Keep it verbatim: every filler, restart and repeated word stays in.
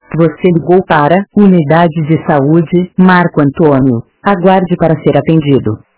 Você ligou para Unidade de Saúde, Marco Antônio. Aguarde para ser atendido.